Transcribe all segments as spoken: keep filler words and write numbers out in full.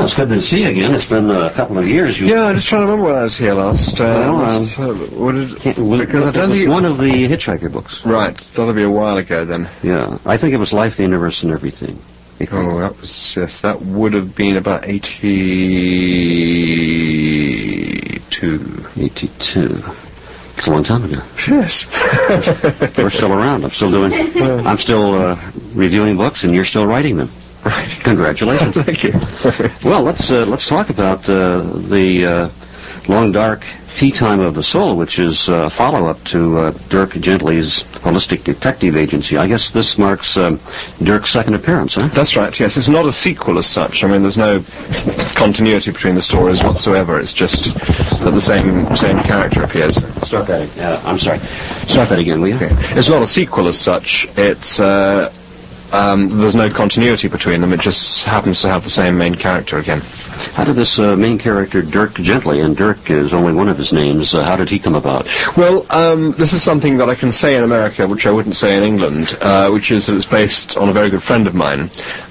Well, it's good to see you again. It's been a couple of years. You yeah, I'm just trying to remember when I was here last. Uh, well, um, uh, what did, was, because I don't it was think one of the Hitchhiker books. Right, that'll be a while ago then. Yeah, I think it was Life, the Universe, and Everything. Oh, that was, yes, that would have been about eighty-two. eighty-two. It's a long time ago. Yes. We're still around. I'm still doing, I'm still uh, reviewing books, and you're still writing them. Right. Congratulations. Thank you. Well, let's uh, let's talk about uh, the uh, Long Dark Tea Time of the Soul, which is a uh, follow-up to uh, Dirk Gently's Holistic Detective Agency. I guess this marks um, Dirk's second appearance, huh? That's right, yes. It's not a sequel as such. I mean, there's no continuity between the stories whatsoever. It's just that the same same character appears. Start that again. Uh, I'm sorry. Start that again, will you? Okay. It's not a sequel as such. It's... Uh, Um, there's no continuity between them. It just happens to have the same main character again. How did this uh, main character, Dirk Gently, and Dirk is only one of his names, uh, how did he come about? Well, um, this is something that I can say in America, which I wouldn't say in England, uh, which is that it's based on a very good friend of mine.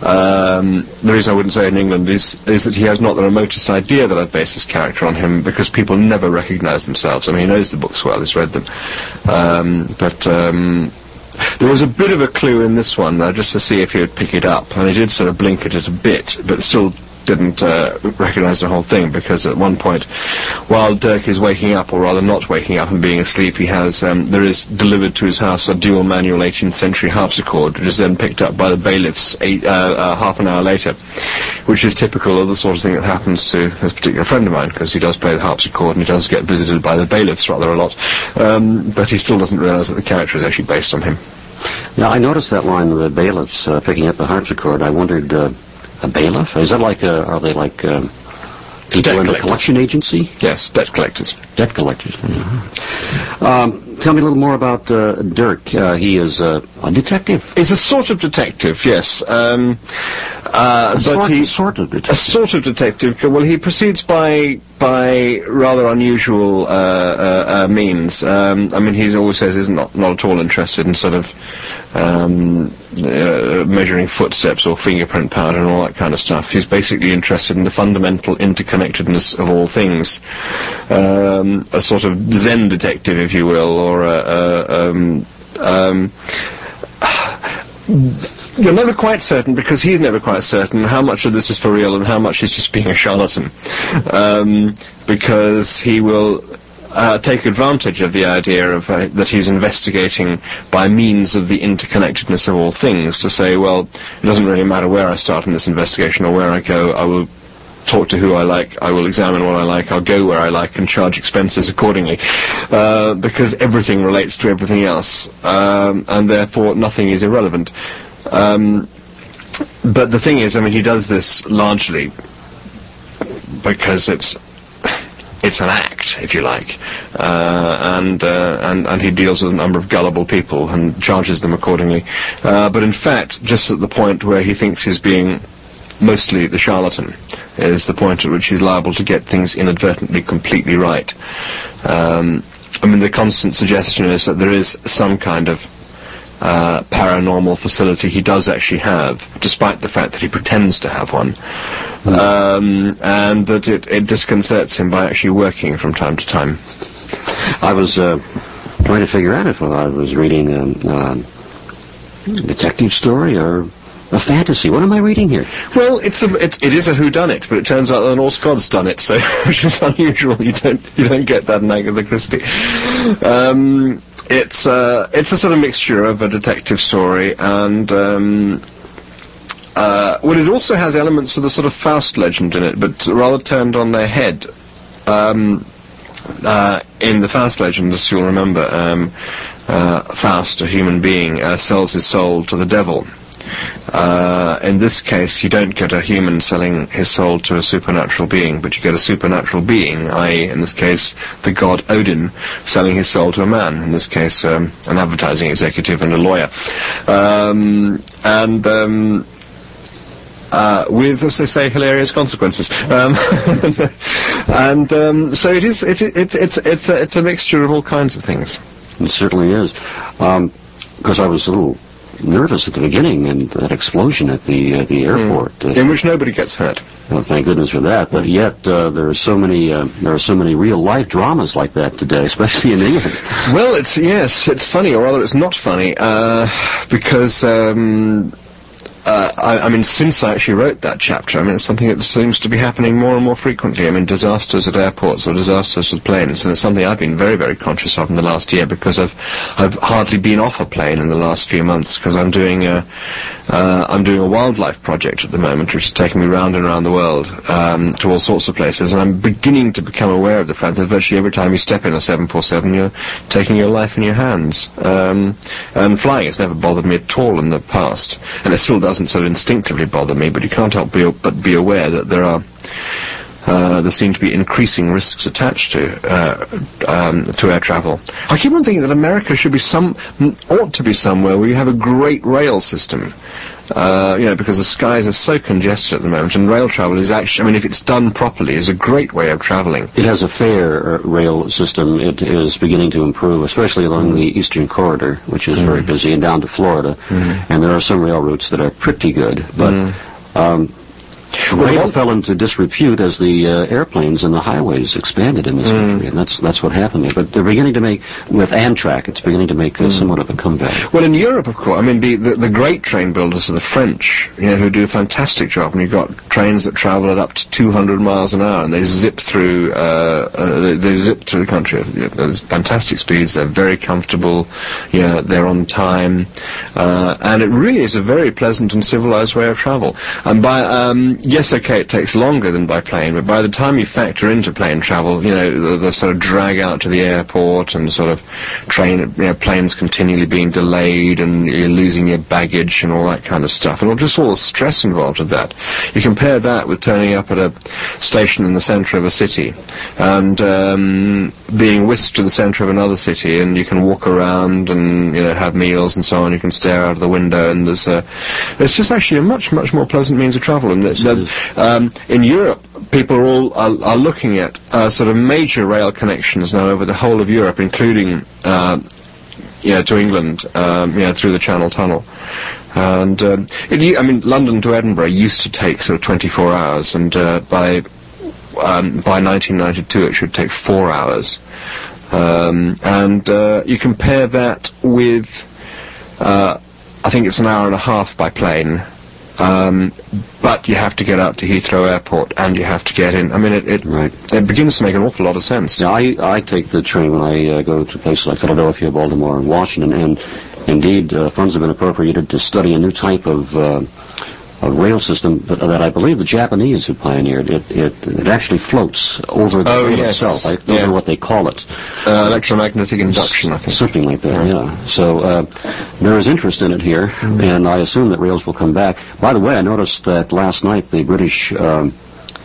Um, the reason I wouldn't say it in England is, is that he has not the remotest idea that I've based this character on him, because people never recognize themselves. I mean, he knows the books well, he's read them. Um, but... Um, There was a bit of a clue in this one, though, just to see if he would pick it up, and he did sort of blink at it a bit, but still didn't uh, recognize the whole thing, because at one point, while Dirk is waking up, or rather not waking up and being asleep, he has, um, there is delivered to his house a dual manual eighteenth century harpsichord, which is then picked up by the bailiffs eight, uh, uh, half an hour later, which is typical of the sort of thing that happens to this particular friend of mine, because he does play the harpsichord and he does get visited by the bailiffs rather a lot, um, but he still doesn't realize that the character is actually based on him. Yeah, I noticed that line of the bailiffs uh, picking up the harpsichord. I wondered, uh, a bailiff? Is that like, uh, are they like um, people in a collection agency? Yes, debt collectors. Debt collectors. Mm-hmm. um, tell me a little more about uh, Dirk. Uh, he is uh, a detective. He's a sort of detective, yes. Um, uh, a but sort, he, sort of detective. A sort of detective. Well, he proceeds by by rather unusual uh, uh, uh, means. Um, I mean, he always says he's not not at all interested in sort of um, uh, measuring footsteps or fingerprint pattern and all that kind of stuff. He's basically interested in the fundamental interconnectedness of all things. Um, a sort of Zen detective, if you will, or a, a um, um, you're never quite certain, because he's never quite certain, how much of this is for real and how much is just being a charlatan. Um, because he will uh, take advantage of the idea of uh, that he's investigating by means of the interconnectedness of all things, to say, well, it doesn't really matter where I start in this investigation or where I go, I will talk to who I like, I will examine what I like, I'll go where I like and charge expenses accordingly, uh, because everything relates to everything else, um, and therefore nothing is irrelevant. Um, but the thing is, I mean, he does this largely because it's it's an act, if you like, uh, and, uh, and and he deals with a number of gullible people and charges them accordingly. Uh, but in fact, just at the point where he thinks he's being mostly the charlatan is the point at which he's liable to get things inadvertently completely right. Um, I mean, the constant suggestion is that there is some kind of uh, paranormal facility he does actually have, despite the fact that he pretends to have one, mm. um, and that it, it disconcerts him by actually working from time to time. I was uh, trying to figure out if I was reading a uh, detective story or a fantasy. What am I reading here? Well, it's a, it, it is a whodunit, but it turns out that an Norse god's done it, so which is unusual. You don't you don't get that in Agatha Christie. Um, it's uh, it's a sort of mixture of a detective story and um, uh, well, it also has elements of the sort of Faust legend in it, but rather turned on their head. Um, uh, in the Faust legend, as you'll remember, um, uh, Faust, a human being, uh, sells his soul to the devil. Uh, in this case, you don't get a human selling his soul to a supernatural being, but you get a supernatural being, that is, in this case, the god Odin, selling his soul to a man, in this case, um, an advertising executive and a lawyer. Um, and, um, uh, with, as they say, hilarious consequences. Um, and, um, so it is, it, it, it's, it's, a, it's a mixture of all kinds of things. It certainly is. Um, because I was a little nervous at the beginning, and that explosion at the uh, the airport. Mm. In which nobody gets hurt. Well, thank goodness for that. But yet uh, there are so many uh, there are so many real life dramas like that today, especially in England. Well, it's yes, it's funny, or rather, it's not funny, uh, because. Um, Uh, I, I mean, since I actually wrote that chapter, I mean, it's something that seems to be happening more and more frequently. I mean, disasters at airports or disasters with planes, and it's something I've been very, very conscious of in the last year, because I've I've hardly been off a plane in the last few months, because I'm doing a uh, I'm doing a wildlife project at the moment, which is taking me round and around the world um, to all sorts of places, and I'm beginning to become aware of the fact that virtually every time you step in a seven forty-seven, you're taking your life in your hands. Um, and flying has never bothered me at all in the past, and it still does. Doesn't sort of instinctively bother me, but you can't help be, but be aware that there are uh, there seem to be increasing risks attached to uh, um, to air travel. I keep on thinking that America should be some ought to be somewhere where you have a great rail system. Uh, you know, because the skies are so congested at the moment, and rail travel is actually, I mean, if it's done properly, is a great way of travelling. It has a fair uh, rail system. It is beginning to improve, especially along mm. the Eastern Corridor, which is mm. very busy, and down to Florida. Mm. And there are some rail routes that are pretty good, but mm. um, rail fell into disrepute as the uh, airplanes and the highways expanded in this mm. country, and that's that's what happened there. But they're beginning to make, with Amtrak, it's beginning to make uh, mm. somewhat of a comeback. Well, in Europe, of course, I mean, the, the, the great train builders are the French, you know, who do a fantastic job, and you've got trains that travel at up to two hundred miles an hour, and they zip through, uh, uh, they, they zip through the country. You know, there's fantastic speeds, they're very comfortable, you know, they're on time, uh, and it really is a very pleasant and civilized way of travel. And by, um, yes, okay, it takes longer than by plane, but by the time you factor into plane travel, you know, the, the sort of drag out to the airport and sort of train, you know, planes continually being delayed and you're losing your baggage and all that kind of stuff, and just all the stress involved with that. You compare that with turning up at a station in the centre of a city and um, being whisked to the centre of another city, and you can walk around and, you know, have meals and so on. You can stare out of the window, and there's a, it's just actually a much, much more pleasant means of travel. And the, um, in Europe, people are all are, are looking at uh, sort of major rail connections now over the whole of Europe, including uh, yeah, to England, um, yeah, through the Channel Tunnel. And um, it, I mean, London to Edinburgh used to take sort of twenty-four hours, and uh, by um, by nineteen ninety-two it should take four hours. Um, and uh, you compare that with, uh, I think it's an hour and a half by plane. Um, but you have to get out to Heathrow Airport, and you have to get in. I mean, it it, right. it begins to make an awful lot of sense. Yeah, I, I take the train when I uh, go to places like Philadelphia, Baltimore, and Washington, and indeed uh, funds have been appropriated to study a new type of uh, a rail system that, that I believe the Japanese who pioneered. It it, it actually floats over the oh, rail yes. itself. I don't yeah. know what they call it. Uh, electromagnetic induction, I think. Something like that, yeah. yeah. So uh, there is interest in it here, mm-hmm. and I assume that rails will come back. By the way, I noticed that last night the British um,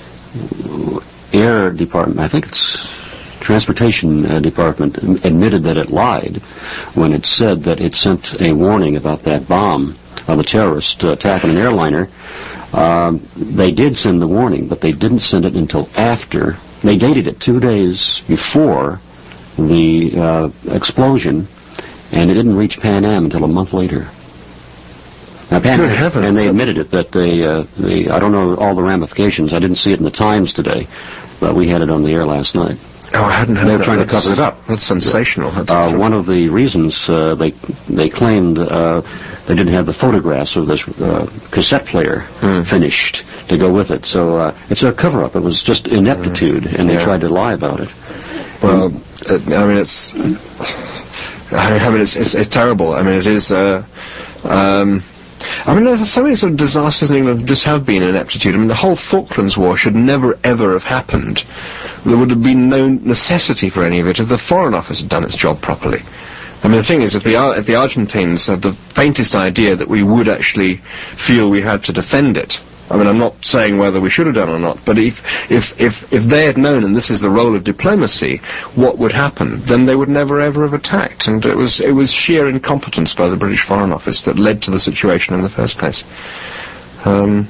Air Department, I think it's Transportation uh, Department, admitted that it lied when it said that it sent a warning about that bomb of a terrorist uh, attacking an airliner. Um, they did send the warning, but they didn't send it until after. They dated it two days before the uh, explosion, and it didn't reach Pan Am until a month later. Now, Pan Good heavens. And they admitted it, that they, uh, they, I don't know all the ramifications. I didn't see it in the Times today, but we had it on the air last night. Oh, I hadn't heard They were that. trying That's, to cover it up. That's sensational. That's uh, one of the reasons uh, they they claimed uh, they didn't have the photographs of this uh, cassette player mm. finished to go with it. So uh, it's a cover-up. It was just ineptitude, mm. and they yeah. tried to lie about it. Well, um, uh, I mean, it's... I mean, it's, it's, it's terrible. I mean, it is... Uh, um, I mean, there's so many sort of disasters in England just have been ineptitude. I mean, the whole Falklands War should never, ever have happened. There would have been no necessity for any of it if the Foreign Office had done its job properly. I mean, the thing is, if the, if the Argentines had the faintest idea that we would actually feel we had to defend it, I mean, I'm not saying whether we should have done or not, but if, if, if, if they had known, and this is the role of diplomacy, what would happen, then they would never ever have attacked. And it was, it was sheer incompetence by the British Foreign Office that led to the situation in the first place. Um,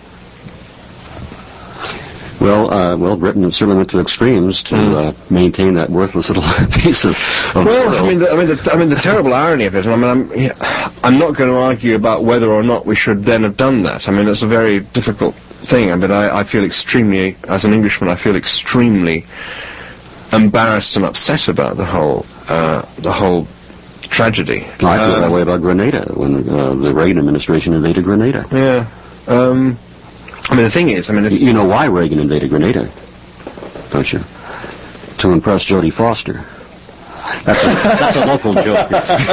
Well, uh, well, Britain certainly went to extremes to mm. uh, maintain that worthless little piece of. of well, oil. I mean, the, I mean, the, I mean, the terrible irony of it. I mean, I'm, yeah, I'm not going to argue about whether or not we should then have done that. I mean, it's a very difficult thing. I mean, I, I feel extremely, as an Englishman, I feel extremely embarrassed and upset about the whole, uh, the whole tragedy. I feel um, that way about Grenada, when uh, the Reagan administration invaded Grenada. Yeah. Um, I mean, the thing is, I mean... If you know why Reagan invaded Grenada, don't you? To impress Jodie Foster. That's a, that's a local joke.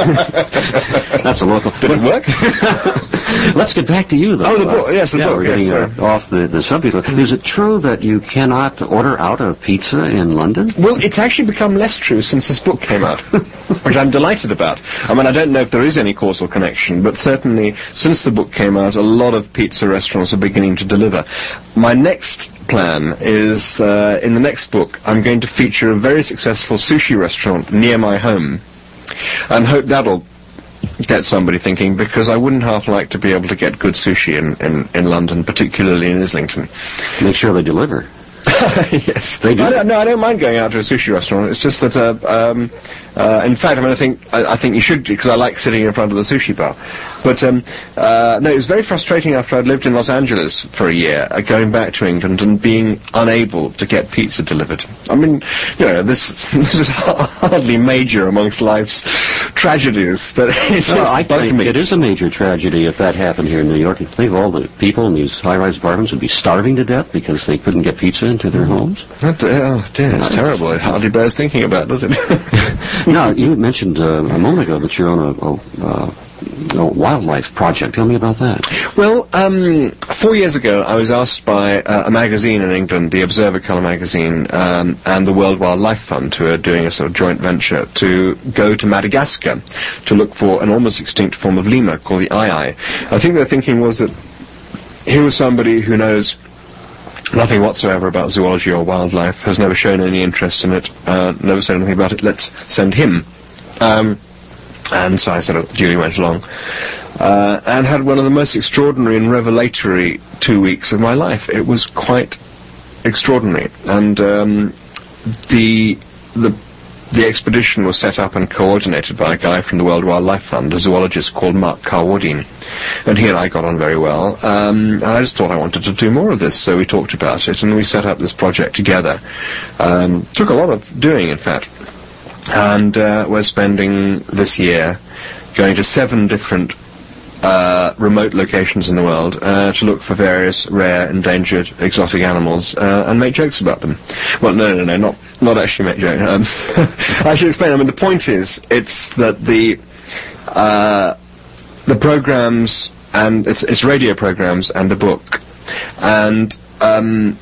That's a local... Did it work? Let's get back to you, though. Oh, the book. Yes, the yeah, book. We're getting yes, uh, off the, the subject. Is it true that you cannot order out a pizza in London? Well, it's actually become less true since this book came out, which I'm delighted about. I mean, I don't know if there is any causal connection, but certainly since the book came out, a lot of pizza restaurants are beginning to deliver. My next plan is, uh, in the next book, I'm going to feature a very successful sushi restaurant near my home, and hope that'll get somebody thinking, because I wouldn't half like to be able to get good sushi in, in, in London, particularly in Islington. Make sure they deliver. Yes. They do. I don't, no, I don't mind going out to a sushi restaurant. It's just that, uh, um, uh, in fact, I mean, I think I, I think you should, because I like sitting in front of the sushi bar. But um, uh, no, it was very frustrating after I'd lived in Los Angeles for a year, uh, going back to England and being unable to get pizza delivered. I mean, you know, this this is hardly major amongst life's tragedies, but it no, just I bugged think me. It is a major tragedy if that happened here in New York. You think all the people in these high-rise apartments would be starving to death because they couldn't get pizza into their homes? That, oh dear, it's terrible. It hardly bears thinking about, does it? Now, you mentioned uh, a moment ago that you're on a, a, uh, a wildlife project. Tell me about that. Well, um, four years ago, I was asked by uh, a magazine in England, the Observer Colour magazine, um, and the World Wildlife Fund, who are doing a sort of joint venture, to go to Madagascar to look for an almost extinct form of lemur called the ai. I think their thinking was that here was somebody who knows nothing whatsoever about zoology or wildlife, has never shown any interest in it, uh, never said anything about it, let's send him. Um, and so I sort of duly went along, uh, and had one of the most extraordinary and revelatory two weeks of my life. It was quite extraordinary, and um, the the the expedition was set up and coordinated by a guy from the World Wildlife Fund, a zoologist called Mark Carwadine, and he and I got on very well. Um, and I just thought I wanted to do more of this, so we talked about it, and we set up this project together. Um, took a lot of doing, in fact. And uh, we're spending this year going to seven different uh, remote locations in the world uh, to look for various rare, endangered, exotic animals uh, and make jokes about them. Well, no, no, no, not not actually make jokes. Um, I should explain. I mean, the point is, it's that the uh, the programs and it's it's radio programs and a book, and um,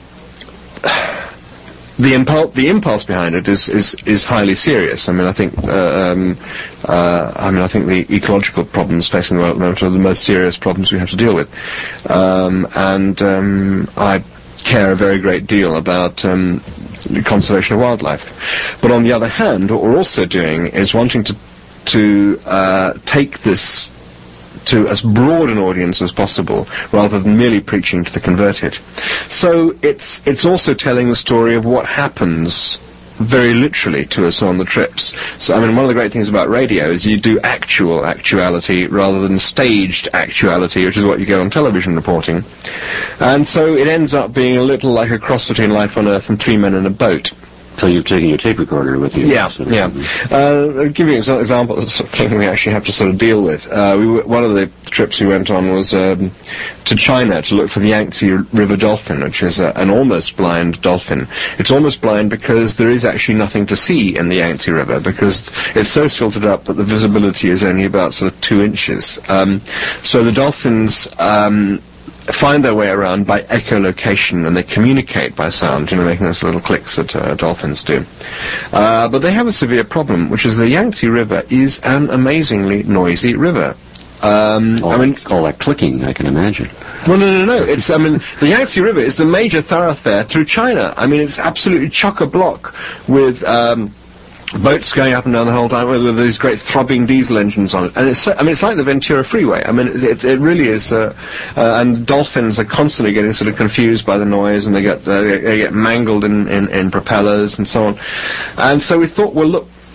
The impulse, the impulse behind it is, is, is highly serious. I mean, I think, uh, um, uh, I mean, I think the ecological problems facing the world at the moment are the most serious problems we have to deal with. Um, and um, I care a very great deal about um, the conservation of wildlife. But on the other hand, what we're also doing is wanting to to uh, take this to as broad an audience as possible, rather than merely preaching to the converted. So it's it's also telling the story of what happens very literally to us on the trips. So, I mean, one of the great things about radio is you do actual actuality rather than staged actuality, which is what you get on television reporting. And so it ends up being a little like a cross between Life on Earth and Three Men in a Boat. So you've taken your tape recorder with you. Yeah, sort of. yeah. Uh, I'll give you an example of the sort of thing we actually have to sort of deal with. Uh, we w- one of the trips we went on was um, to China to look for the Yangtze River dolphin, which is a, an almost blind dolphin. It's almost blind because there is actually nothing to see in the Yangtze River, because it's so silted up that the visibility is only about sort of two inches. Um, so the dolphins Um, find their way around by echolocation, and they communicate by sound, you know, making those little clicks that uh, dolphins do. Uh, but they have a severe problem, which is the Yangtze River is an amazingly noisy river. Um, all I mean, that, all that clicking, I can imagine. Well, no, no, no. It's, I mean, the Yangtze River is the major thoroughfare through China. I mean, it's absolutely chock-a-block with Um, boats going up and down the whole time with, with these great throbbing diesel engines on it, and it's I mean it's like the Ventura Freeway. I mean it it, it really is, uh, uh, and dolphins are constantly getting sort of confused by the noise, and they get uh, they get mangled in, in, in propellers and so on. And so we thought, well, look,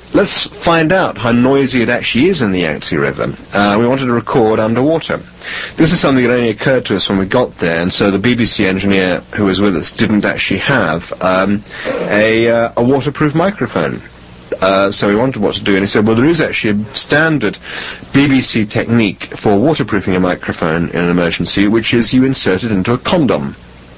let's find out how noisy it actually is in the Yangtze River. Uh, we wanted to record underwater. This is something that only occurred to us when we got there, and so the B B C engineer who was with us didn't actually have um, a, uh, a waterproof microphone. Uh, so we wondered what to do, and he said, well, there is actually a standard B B C technique for waterproofing a microphone in an emergency, which is you insert it into a condom.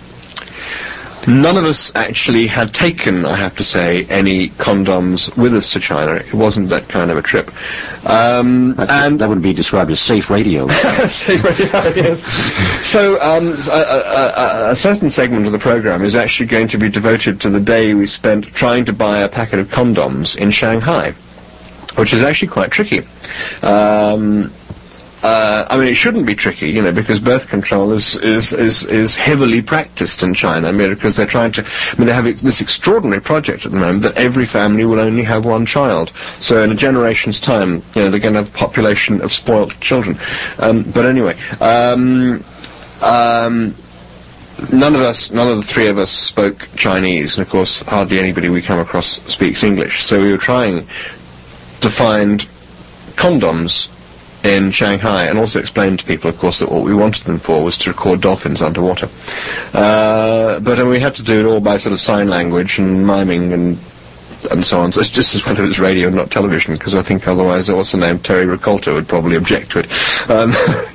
None of us actually had taken, I have to say, any condoms with us to China. It wasn't that kind of a trip. Um, that, and that would be described as safe radio. Safe radio, yes. So um, a, a, a, a certain segment of the program is actually going to be devoted to the day we spent trying to buy a packet of condoms in Shanghai, which is actually quite tricky. Um, Uh, I mean, it shouldn't be tricky, you know, because birth control is, is, is, is heavily practiced in China. I mean, because they're trying to, I mean, they have ex- this extraordinary project at the moment that every family will only have one child. So in a generation's time, you know, they're going to have a population of spoilt children. Um, but anyway, um, um, none of us, none of the three of us spoke Chinese, and of course, hardly anybody we come across speaks English. So we were trying to find condoms in Shanghai, and also explained to people, of course, that what we wanted them for was to record dolphins underwater. Uh, but uh, we had to do it all by sort of sign language and miming and and so on. So it's just as well it was radio and not television, because I think otherwise, what's the name, Terry Ricolta would probably object to it. Um,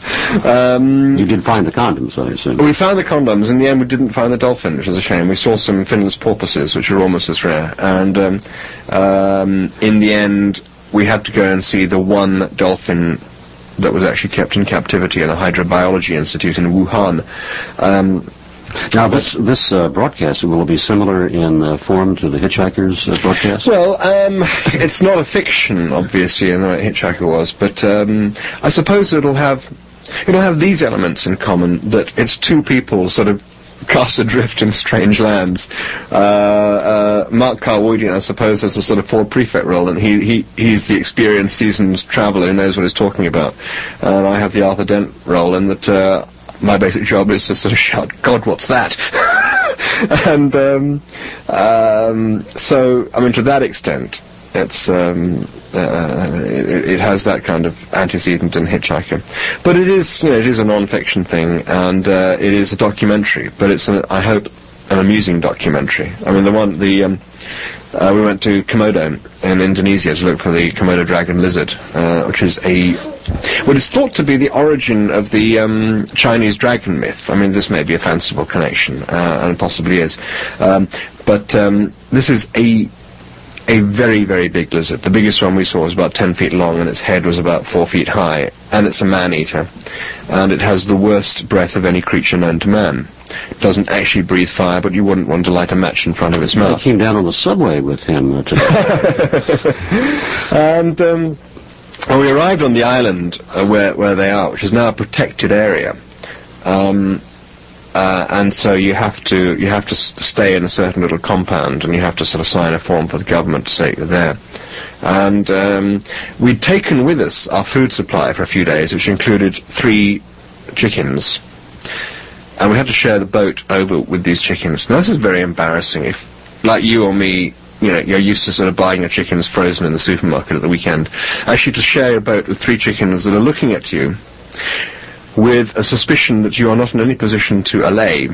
um, you did find the condoms, I assume. We found the condoms. In the end, we didn't find the dolphin, which is a shame. We saw some finless porpoises, which are almost as rare. And um, um, in the end, we had to go and see the one dolphin that was actually kept in captivity in a hydrobiology institute in Wuhan. Um, now, this this uh, broadcast will be similar in uh, form to the Hitchhiker's uh, broadcast? Well, um, it's not a fiction, obviously, in the way Hitchhiker was, but um, I suppose it'll have it'll have these elements in common, that it's two people sort of cast adrift in strange lands. Uh, uh, Mark Carwoodian, I suppose, has a sort of Ford Prefect role, and he, he he's the experienced, seasoned traveller who knows what he's talking about. And I have the Arthur Dent role, in that uh, my basic job is to sort of shout, God, what's that? and um, um, so, I mean, to that extent, it's um, uh, it, it has that kind of antecedent in Hitchhiker, but it is, you know, it is a non-fiction thing, and uh, it is a documentary. But it's, an, I hope, an amusing documentary. I mean, the one the um, uh, we went to Komodo in Indonesia to look for the Komodo dragon lizard, uh, which is a what is thought to be the origin of the um, Chinese dragon myth. I mean, this may be a fanciful connection, uh, and possibly is, um, but um, this is a a very, very big lizard. The biggest one we saw was about ten feet long, and its head was about four feet high, and it's a man-eater, and it has the worst breath of any creature known to man. It doesn't actually breathe fire, but you wouldn't want to light a match in front of its mouth. I came down on the subway with him uh, today. and um, well, we arrived on the island uh, where, where they are, which is now a protected area. Um, Uh, and so you have to you have to s- stay in a certain little compound, and you have to sort of sign a form for the government to say you're there. And um, we'd taken with us our food supply for a few days, which included three chickens, and we had to share the boat over with these chickens. Now, this is very embarrassing. If, like you or me, you know, you're used to sort of buying your chickens frozen in the supermarket at the weekend, actually to share a boat with three chickens that are looking at you with a suspicion that you are not in any position to allay,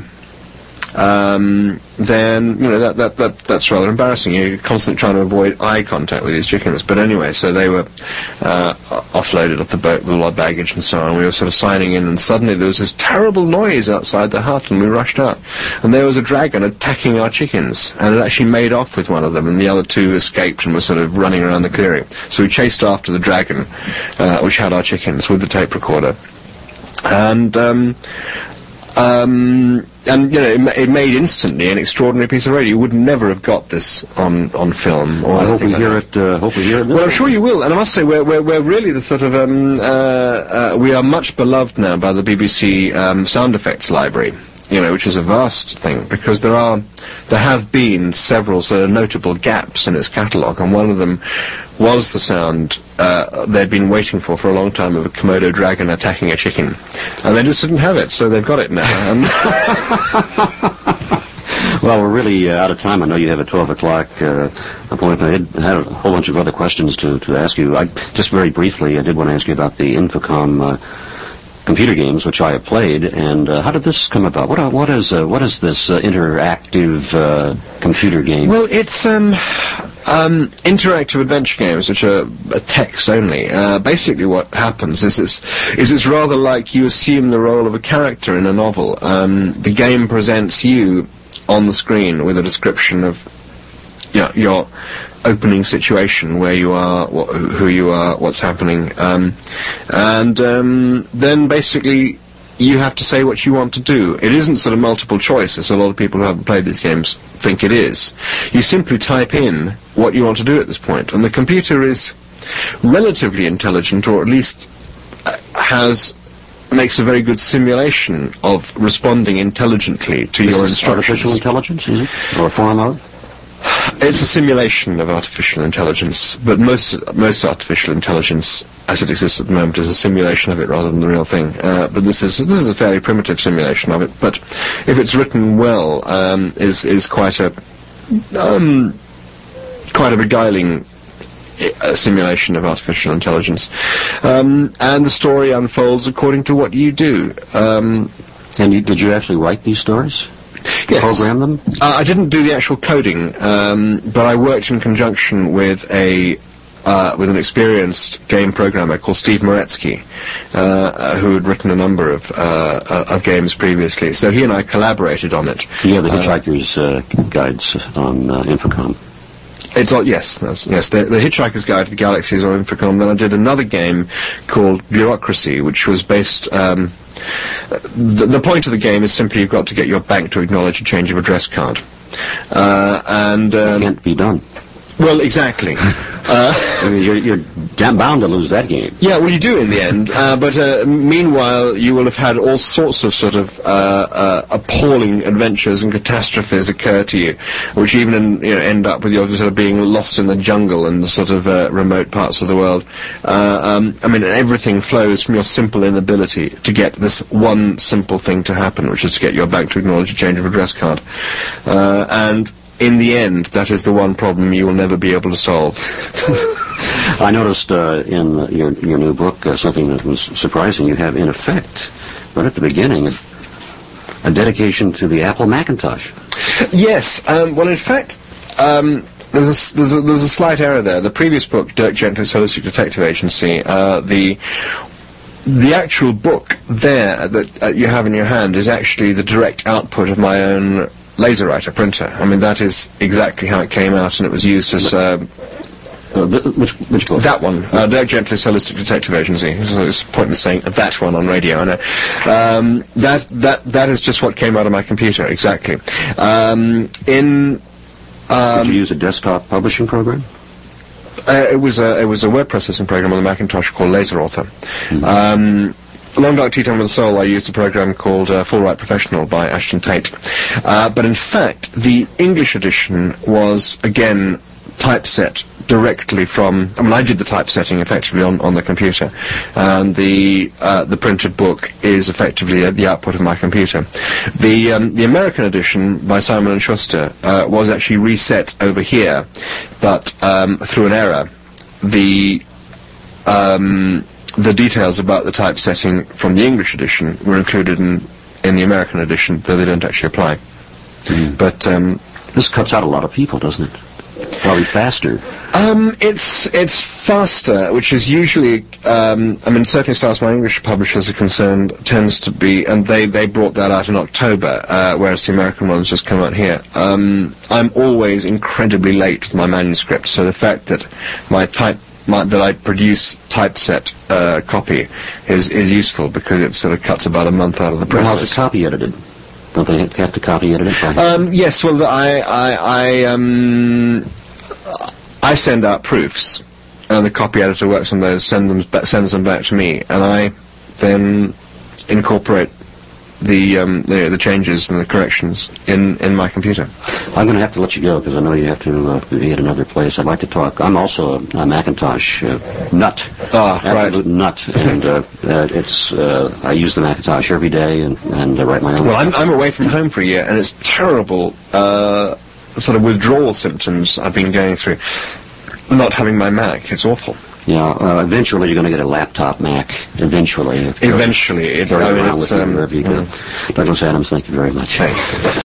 um, then, you know, that, that, that, that's rather embarrassing. You're constantly trying to avoid eye contact with these chickens. But anyway, so they were uh, offloaded off the boat with all our baggage and so on. We were sort of signing in, and suddenly there was this terrible noise outside the hut, and we rushed out. And there was a dragon attacking our chickens, and it actually made off with one of them, and the other two escaped and were sort of running around the clearing. So we chased after the dragon, uh, which had our chickens, with the tape recorder. And, um, um, and you know, it, ma- it made instantly an extraordinary piece of radio. You would never have got this on, on film. Or I hope we like hear that. it. Uh, hope we hear it. Well, I'm sure you will. And I must say, we're we're, we're really the sort of um, uh, uh, we are much beloved now by the B B C um, sound effects library. You know, which is a vast thing, because there are, there have been several sort of notable gaps in its catalogue, and one of them was the sound uh, they'd been waiting for for a long time of a Komodo dragon attacking a chicken, and they just didn't have it, so they've got it now. Well, we're really uh, out of time. I know you have a twelve o'clock uh, appointment. I had, had a whole bunch of other questions to, to ask you. I, just very briefly, I did want to ask you about the Infocom uh, computer games, which I have played, and uh, how did this come about? What, are, what, is, uh, what is this uh, interactive uh, computer game? Well, it's um, um, interactive adventure games, which are uh, text only. Uh, basically what happens is it's, is it's rather like you assume the role of a character in a novel. Um, the game presents you on the screen with a description of you know, your opening situation, where you are, wh- who you are, what's happening, um, and um, then basically you have to say what you want to do. It isn't sort of multiple choice, as a lot of people who haven't played these games think it is. You simply type in what you want to do at this point, and the computer is relatively intelligent, or at least uh, has makes a very good simulation of responding intelligently to This your is instructions. artificial intelligence, is it? Or a form of? It's a simulation of artificial intelligence, but most most artificial intelligence, as it exists at the moment, is a simulation of it rather than the real thing. Uh, but this is this is a fairly primitive simulation of it. But if it's written well, um, is is quite a um, quite a beguiling uh, simulation of artificial intelligence. Um, and the story unfolds according to what you do. Um, and you, did you actually write these stories? Yes. Program them? Uh, I didn't do the actual coding, um, but I worked in conjunction with a uh, with an experienced game programmer called Steve Moretsky, uh, uh, who had written a number of uh, uh, of games previously. So he and I collaborated on it. You have the Hitchhiker's uh, guides on uh, Infocom. It's all, yes, that's, yes. The, the Hitchhiker's Guide to the Galaxy is on Infocom. Then I did another game called Bureaucracy, which was based. Um, the, the point of the game is simply you've got to get your bank to acknowledge a change of address card, uh, and um, It can't be done. well, exactly. uh, I mean, you're, you're damn bound to lose that game. Yeah, well, you do in the end. Uh, but uh, meanwhile, you will have had all sorts of sort of uh, uh, appalling adventures and catastrophes occur to you, which even in, you know, end up with you sort of being lost in the jungle in the sort of uh, remote parts of the world. Uh, um, I mean, everything flows from your simple inability to get this one simple thing to happen, which is to get your bank to acknowledge a change of address card. Uh, and in the end, that is the one problem you will never be able to solve. I noticed uh, in uh, your your new book uh, something that was surprising. You have, in effect, right at the beginning, a, a dedication to the Apple Macintosh. Yes. Um, well, in fact, um, there's a, there's a there's a slight error there. The previous book, Dirk Gently's Holistic Detective Agency, uh, the the actual book there that uh, you have in your hand is actually the direct output of my own LaserWriter printer. I mean, that is exactly how it came out, and it was used as uh, Uh, th- which which book? that one, uh, Dirk Gently's Holistic Detective Agency. So it's pointless saying that one on radio, I know. Um, that that that is just what came out of my computer, exactly. Um, in um, Did you use a desktop publishing program? uh, it was a it was a word processing program on the Macintosh called LaserAuthor. Mm-hmm. Um, Long Dark Tea Time with the Soul, I used a program called uh, Full Right Professional by Ashton Tate. Uh, but in fact, the English edition was, again, typeset directly from... I mean, I did the typesetting effectively on, on the computer. And the uh, the printed book is effectively uh, the output of my computer. The um, the American edition by Simon and Schuster uh, was actually reset over here, but um, through an error. The... Um, The details about the typesetting from the English edition were included in, in the American edition, though they don't actually apply. Mm. But um, This cuts out a lot of people, doesn't it? Probably faster. um, it's it's faster, which is usually, um, I mean, certainly as far as my English publishers are concerned, tends to be, and they, they brought that out in October, uh, whereas the American ones just come out here. Um, I'm always incredibly late with my manuscript, so the fact that my type My, that I produce typeset uh, copy is is useful because it sort of cuts about a month out of the Well, how's process. it copy edited? Don't they have to copy edit it? Um, yes, well, I I I um I send out proofs, and the copy editor works on those, send them ba- sends them back to me, and I then incorporate the, um, the the changes and the corrections in, in my computer. I'm going to have to let you go because I know you have to uh, be at another place. I'd like to talk. I'm also a, a Macintosh uh, nut, Ah, absolute right. nut, and uh, uh, it's uh, I use the Macintosh every day and and uh, write my own. Well, I'm, I'm away from home for a year, and it's terrible uh, sort of withdrawal symptoms I've been going through. Not having my Mac, it's awful. Yeah, uh, eventually you're going to get a laptop Mac. Eventually. Eventually, it, Carry I mean, around it's, with you um, wherever you go. mm. Douglas Adams, thank you very much. Thanks.